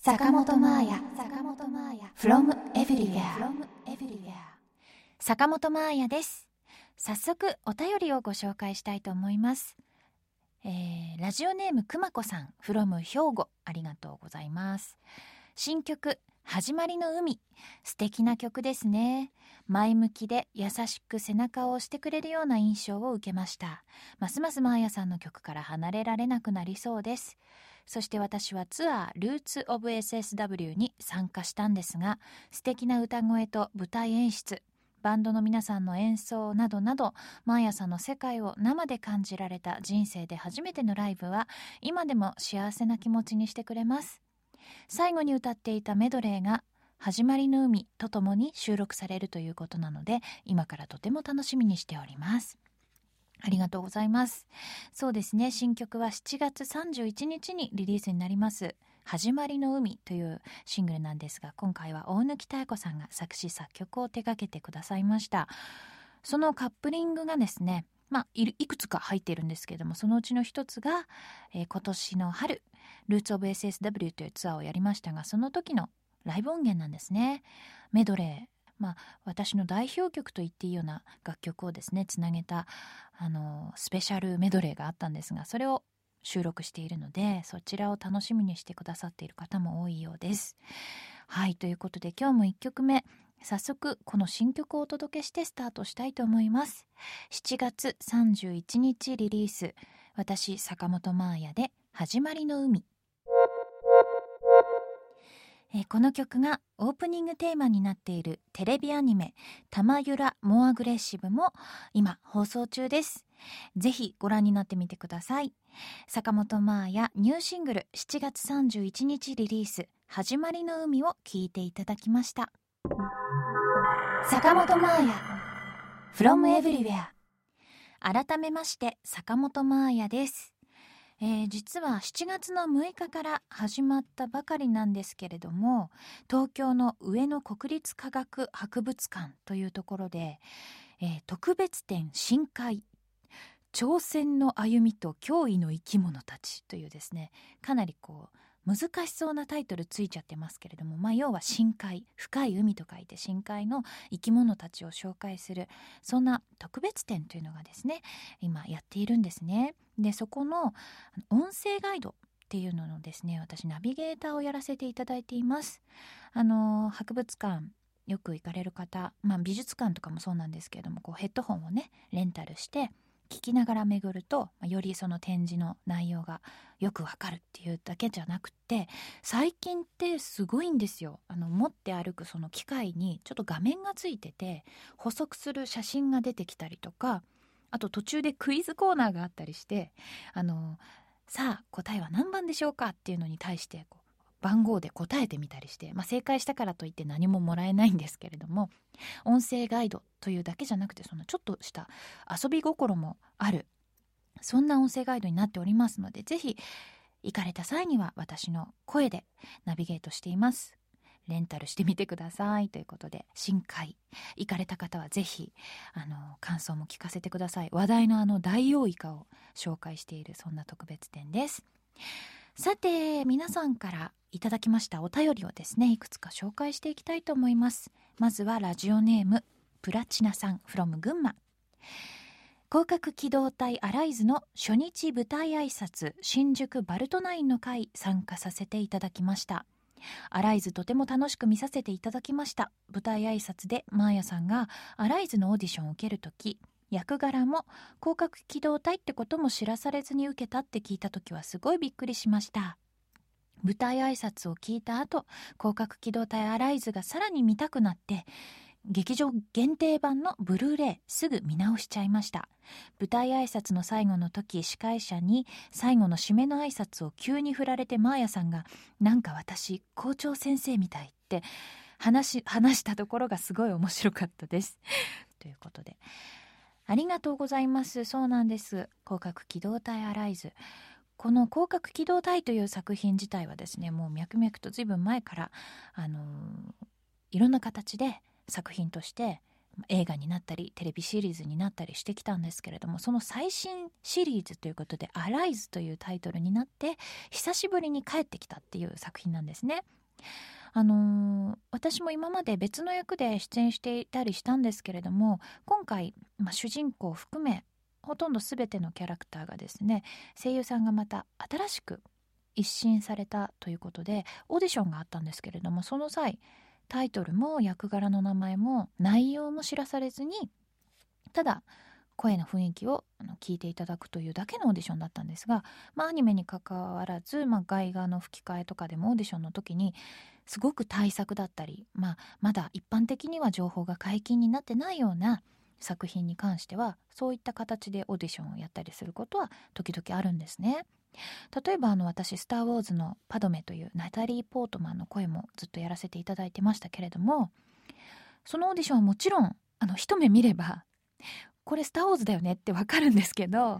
坂本真綾 from everywhere 坂本真綾です。早速お便りをご紹介したいと思います。ラジオネームくまこさん from 兵庫、ありがとうございます。新曲始まりの海、素敵な曲ですね。前向きで優しく背中を押してくれるような印象を受けました。ますます真綾さんの曲から離れられなくなりそうです。そして私はツアールーツオブ SSW に参加したんですが、素敵な歌声と舞台演出、バンドの皆さんの演奏などなど、真綾さんの世界を生で感じられた人生で初めてのライブは今でも幸せな気持ちにしてくれます。最後に歌っていたメドレーが始まりの海とともに収録されるということなので、今からとても楽しみにしております。ありがとうございます。そうですね、新曲は7月31日にリリースになります始まりの海というシングルなんですが、今回は大貫妙子さんが作詞作曲を手掛けてくださいました。そのカップリングがですね、いくつか入っているんですけれども、そのうちの一つが、今年の春ルーツオブ SSW というツアーをやりましたが、その時のライブ音源なんですね。メドレー、私の代表曲と言っていいような楽曲をですねつなげたスペシャルメドレーがあったんですが、それを収録しているので、そちらを楽しみにしてくださっている方も多いようです。はい、ということで今日も1曲目、早速この新曲をお届けしてスタートしたいと思います。7月31日リリース、私坂本真綾で始まりの海。この曲がオープニングテーマになっているテレビアニメたまゆらモアグレッシブも今放送中です。ぜひご覧になってみてください。坂本真綾ニューシングル7月31日リリース始まりの海を聴いていただきました。坂本真綾 from everywhere。 改めまして坂本真綾です。実は7月の6日から始まったばかりなんですけれども、東京の上野国立科学博物館というところで、特別展深海挑戦の歩みと驚異の生き物たちというですね、かなり難しそうなタイトルついちゃってますけれども、要は深海、深い海と書いて深海の生き物たちを紹介する、そんな特別展というのがですね今やっているんですね。でそこの音声ガイドっていうののですね、私ナビゲーターをやらせていただいています。博物館よく行かれる方、美術館とかもそうなんですけれども、ヘッドホンをねレンタルして聞きながら巡ると、よりその展示の内容がよくわかるっていうだけじゃなくて、最近ってすごいんですよ。持って歩くその機械にちょっと画面がついてて補足する写真が出てきたりとか、あと途中でクイズコーナーがあったりして、さあ答えは何番でしょうかっていうのに対して番号で答えてみたりして、正解したからといって何ももらえないんですけれども、音声ガイドというだけじゃなくて、そのちょっとした遊び心もある、そんな音声ガイドになっておりますので、ぜひ行かれた際には私の声でナビゲートしています。レンタルしてみてくださいということで、深海行かれた方はぜひ感想も聞かせてください。話題のダイオウイカを紹介している、そんな特別展です。さて、皆さんからいただきましたお便りをですね、いくつか紹介していきたいと思います。まずはラジオネームプラチナさん from 群馬。広角機動隊アライズの初日舞台挨拶新宿バルトナインの会参加させていただきました。アライズとても楽しく見させていただきました。舞台挨拶で真綾さんがアライズのオーディションを受けるとき、役柄も広角機動隊ってことも知らされずに受けたって聞いたときはすごいびっくりしました。舞台挨拶を聞いた後、広角機動隊アライズがさらに見たくなって、劇場限定版のブルーレイすぐ見直しちゃいました。舞台挨拶の最後の時、司会者に最後の締めの挨拶を急に振られて、真綾さんがなんか私校長先生みたいって話したところがすごい面白かったですということで、ありがとうございます。そうなんです、広角機動隊アライズ、この広角機動隊という作品自体はですね、もう脈々とずいぶん前からいろんな形で作品として映画になったりテレビシリーズになったりしてきたんですけれども、その最新シリーズということでアライズというタイトルになって久しぶりに帰ってきたっていう作品なんですね。私も今まで別の役で出演していたりしたんですけれども、今回、主人公を含めほとんど全てのキャラクターがですね、声優さんがまた新しく一新されたということでオーディションがあったんですけれども、その際タイトルも役柄の名前も内容も知らされずに、ただ声の雰囲気を聞いていただくというだけのオーディションだったんですが、アニメに関わらず、外画の吹き替えとかでもオーディションの時にすごく大作だったり、まだ一般的には情報が解禁になってないような作品に関してはそういった形でオーディションをやったりすることは時々あるんですね。例えば私スター・ウォーズのパドメというナタリー・ポートマンの声もずっとやらせていただいてましたけれども、そのオーディションはもちろん一目見ればこれスター・ウォーズだよねってわかるんですけど、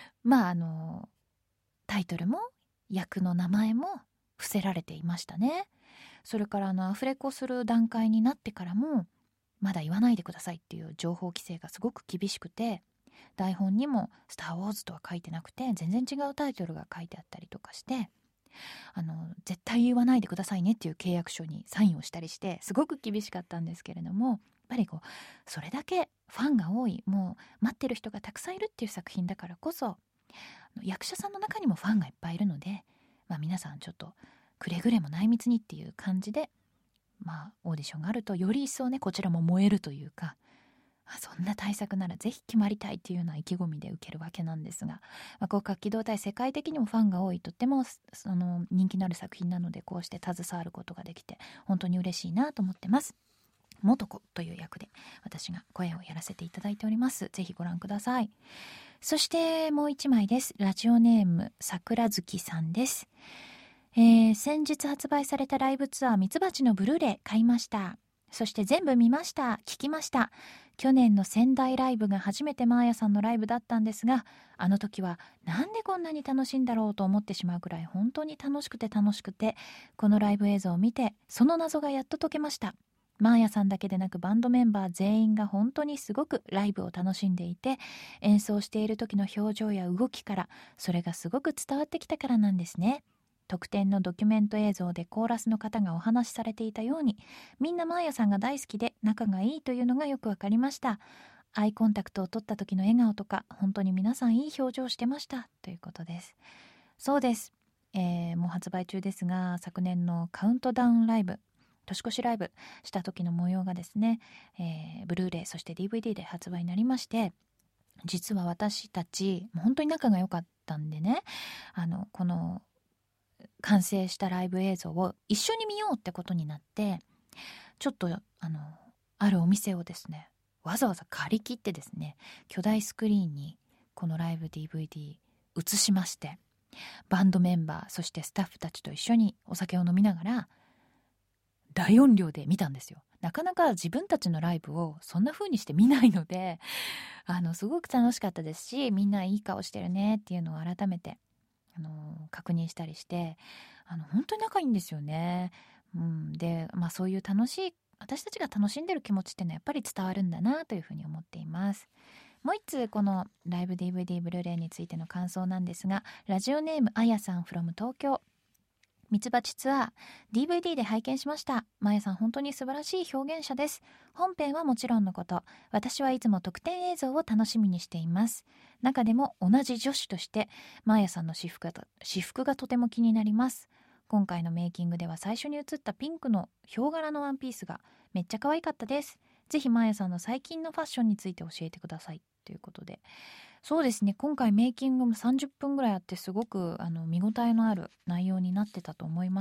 タイトルも役の名前も伏せられていましたね。それからアフレコする段階になってからもまだ言わないでくださいっていう情報規制がすごく厳しくて、台本にもスター・ウォーズとは書いてなくて全然違うタイトルが書いてあったりとかして、絶対言わないでくださいねっていう契約書にサインをしたりしてすごく厳しかったんですけれども、やっぱりそれだけファンが多い、もう待ってる人がたくさんいるっていう作品だからこそ、役者さんの中にもファンがいっぱいいるので、皆さんちょっとくれぐれも内密にっていう感じで、オーディションがあるとより一層ねこちらも燃えるというか、そんな対策ならぜひ決まりたいっていうような意気込みで受けるわけなんですが、広角機動隊世界的にもファンが多い、とっても人気のある作品なので、こうして携わることができて本当に嬉しいなと思ってます。元子という役で私が声をやらせていただいております。ぜひご覧ください。そしてもう一枚です。ラジオネーム桜月さんです。先日発売されたライブツアーミツバチのブルーレイ買いました。そして全部見ました。聞きました。去年の仙台ライブが初めてマーヤさんのライブだったんですが、あの時はなんでこんなに楽しいんだろうと思ってしまうくらい本当に楽しくて、このライブ映像を見てその謎がやっと解けました。マーヤさんだけでなくバンドメンバー全員が本当にすごくライブを楽しんでいて、演奏している時の表情や動きからそれがすごく伝わってきたからなんですね。特典のドキュメント映像でコーラスの方がお話しされていたように、みんなマーヤさんが大好きで仲がいいというのがよくわかりました。アイコンタクトを取った時の笑顔とか本当に皆さんいい表情してましたということです。そうです、もう発売中ですが、昨年のカウントダウンライブ、年越しライブした時の模様がですね、ブルーレイそして DVD で発売になりまして、実は私たち本当に仲が良かったんでね、この完成したライブ映像を一緒に見ようってことになって、ちょっとあるお店をですねわざわざ借り切ってですね、巨大スクリーンにこのライブ DVD 映しまして、バンドメンバーそしてスタッフたちと一緒にお酒を飲みながら大音量で見たんですよ。なかなか自分たちのライブをそんな風にして見ないので、すごく楽しかったですし、みんないい顔してるねっていうのを改めて確認したりして、本当に仲いいんですよね。で、そういう私たちが楽しんでる気持ちっていうのはやっぱり伝わるんだなというふうに思っています。もう一つこのライブ DVD ブルーレイについての感想なんですが、ラジオネームあやさん from 東京。ミツバチツアー DVD で拝見しました。まやさん本当に素晴らしい表現者です。本編はもちろんのこと、私はいつも特典映像を楽しみにしています。中でも同じ女子としてまやさんの私服がとても気になります。今回のメイキングでは最初に映ったピンクのヒョウ柄のワンピースがめっちゃ可愛かったです。ぜひまやさんの最近のファッションについて教えてくださいということで、そうですね、今回メイキングも30分ぐらいあって、すごく見応えのある内容になってたと思います。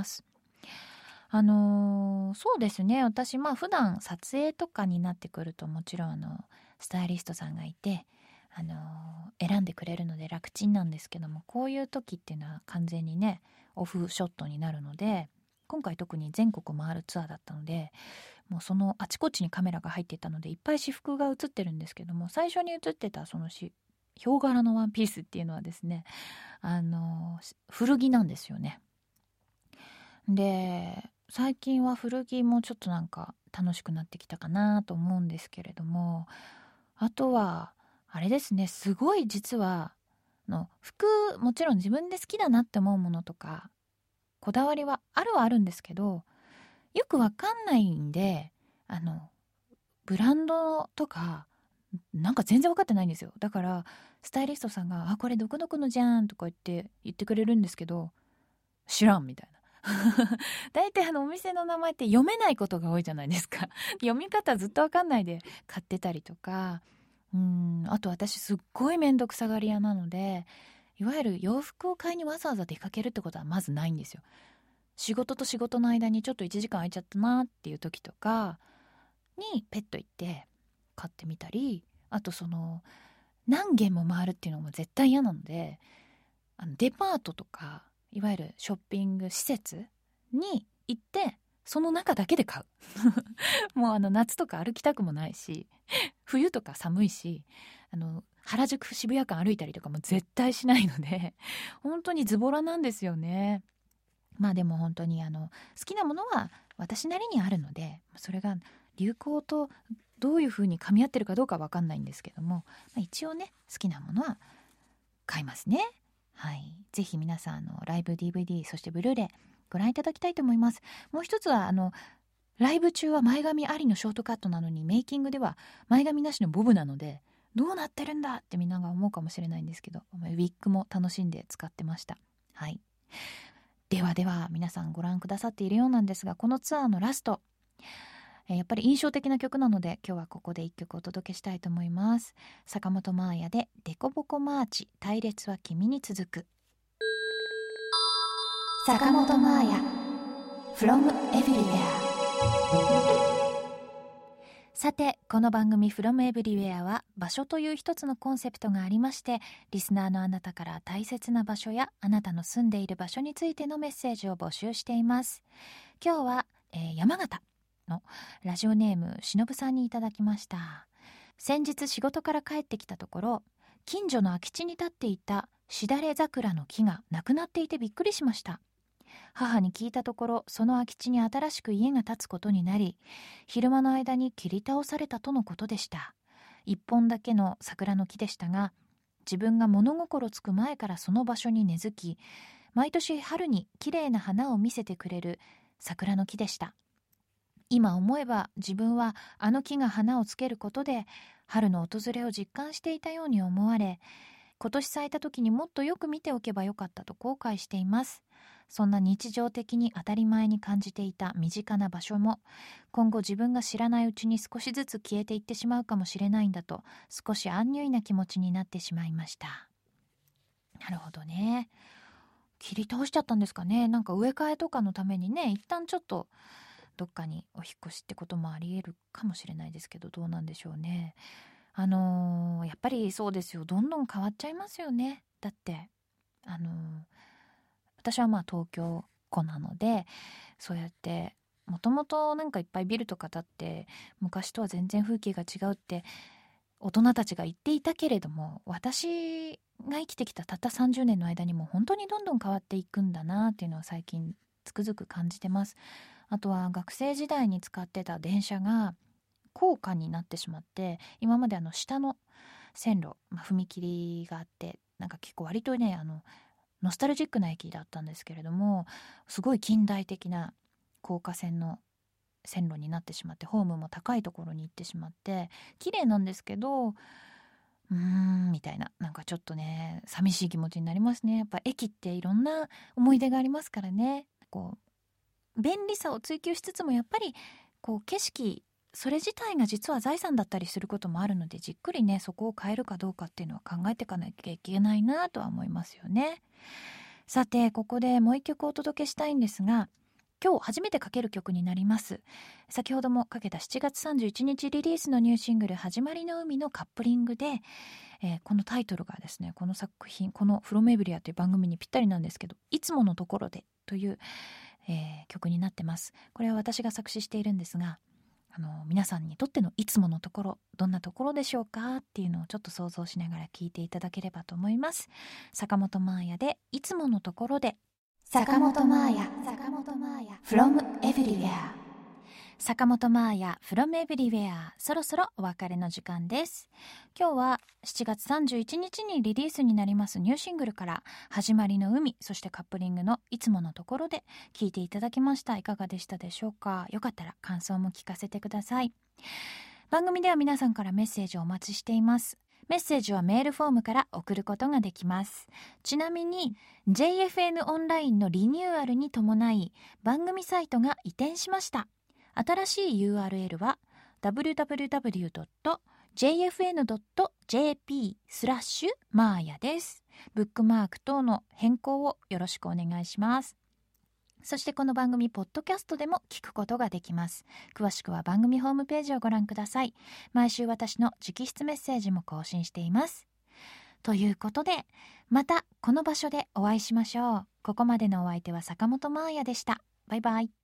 そうですね、私普段撮影とかになってくるともちろんスタイリストさんがいて選んでくれるので楽ちんなんですけども、こういう時っていうのは完全にねオフショットになるので、今回特に全国回るツアーだったので、もうそのあちこちにカメラが入っていたのでいっぱい私服が映ってるんですけども、最初に映ってたそのヒョウ柄のワンピースっていうのはですね、古着なんですよね。で最近は古着もちょっとなんか楽しくなってきたかなと思うんですけれども、あとはあれですね、すごい実は服、もちろん自分で好きだなって思うものとかこだわりはあるんですけど、よくわかんないんで、ブランドとかなんか全然分かってないんですよ。だからスタイリストさんがこれどこどこのじゃんとか言ってくれるんですけど、知らんみたいな。大体お店の名前って読めないことが多いじゃないですか。読み方ずっと分かんないで買ってたりとか、あと私すっごいめんどくさがり屋なので、いわゆる洋服を買いにわざわざ出かけるってことはまずないんですよ。仕事と仕事の間にちょっと1時間空いちゃったなっていう時とかにペット行って買ってみたり、あと何軒も回るっていうのも絶対嫌なので、デパートとかいわゆるショッピング施設に行ってその中だけで買う。もう夏とか歩きたくもないし、冬とか寒いし、原宿渋谷間歩いたりとかも絶対しないので、本当にズボラなんですよね。まあでも本当に好きなものは私なりにあるので、それが流行とどういう風に噛み合ってるかどうかわかんないんですけども、一応ね好きなものは買いますね。はい、ぜひ皆さんライブ DVD そしてブルーレイご覧いただきたいと思います。もう一つはライブ中は前髪ありのショートカットなのに、メイキングでは前髪なしのボブなので、どうなってるんだってみんなが思うかもしれないんですけど、ウィッグも楽しんで使ってました。はい、ではでは皆さんご覧くださっているようなんですが、このツアーのラスト、やっぱり印象的な曲なので今日はここで一曲お届けしたいと思います。坂本真綾でデコボコマーチ、隊列は君に続く。坂本真綾 From Everywhere。 さて、この番組 From Everywhere は場所という一つのコンセプトがありまして、リスナーのあなたから大切な場所やあなたの住んでいる場所についてのメッセージを募集しています。今日は、山形のラジオネームしのぶさんにいただきました。先日仕事から帰ってきたところ、近所の空き地に立っていたしだれ桜の木がなくなっていてびっくりしました。母に聞いたところ、その空き地に新しく家が建つことになり、昼間の間に切り倒されたとのことでした。一本だけの桜の木でしたが、自分が物心つく前からその場所に根付き、毎年春にきれいな花を見せてくれる桜の木でした。今思えば自分はあの木が花をつけることで春の訪れを実感していたように思われ、今年咲いた時にもっとよく見ておけばよかったと後悔しています。そんな日常的に当たり前に感じていた身近な場所も、今後自分が知らないうちに少しずつ消えていってしまうかもしれないんだと、少し安入な気持ちになってしまいました。なるほどね。切り倒しちゃったんですかね。なんか植え替えとかのためにね、一旦ちょっとどっかにお引っ越しってこともあり得るかもしれないですけど、どうなんでしょうね。やっぱりそうですよ。どんどん変わっちゃいますよね。だって私は東京子なので、そうやってもともとなんかいっぱいビルとか建って昔とは全然風景が違うって大人たちが言っていたけれども、私が生きてきたたった30年の間にも本当にどんどん変わっていくんだなっていうのを最近つくづく感じてます。あとは学生時代に使ってた電車が高架になってしまって、今まで下の線路、踏切があって、なんか結構割とねノスタルジックな駅だったんですけれども、すごい近代的な高架線の線路になってしまって、ホームも高いところに行ってしまって、綺麗なんですけどみたいな、なんかちょっとね寂しい気持ちになりますね。やっぱ駅っていろんな思い出がありますからね。便利さを追求しつつも、やっぱり景色それ自体が実は財産だったりすることもあるので、じっくりねそこを変えるかどうかっていうのは考えていかなきゃいけないなとは思いますよね。さて、ここでもう一曲お届けしたいんですが、今日初めてかける曲になります。先ほどもかけた7月31日リリースのニューシングル始まりの海のカップリングで、このタイトルがですね、この作品、この From Everywhere という番組にぴったりなんですけど、いつものところでという、曲になってます。これは私が作詞しているんですが、皆さんにとってのいつものところ、どんなところでしょうかっていうのをちょっと想像しながら聴いていただければと思います。坂本真綾でいつものところで。 坂本真綾 from everywhere。 坂本真綾 from everywhere。 そろそろお別れの時間です。今日は7月31日にリリースになりますニューシングルから始まりの海、そしてカップリングのいつものところで聴いていただきました。いかがでしたでしょうか。よかったら感想も聞かせてください。番組では皆さんからメッセージをお待ちしています。メッセージはメールフォームから送ることができます。ちなみに JFN オンラインのリニューアルに伴い番組サイトが移転しました。新しい URL は www.jfn.jp/マーヤです。ブックマーク等の変更をよろしくお願いします。そしてこの番組ポッドキャストでも聞くことができます。詳しくは番組ホームページをご覧ください。毎週私の直筆メッセージも更新しています。ということでまたこの場所でお会いしましょう。ここまでのお相手は坂本真綾でした。バイバイ。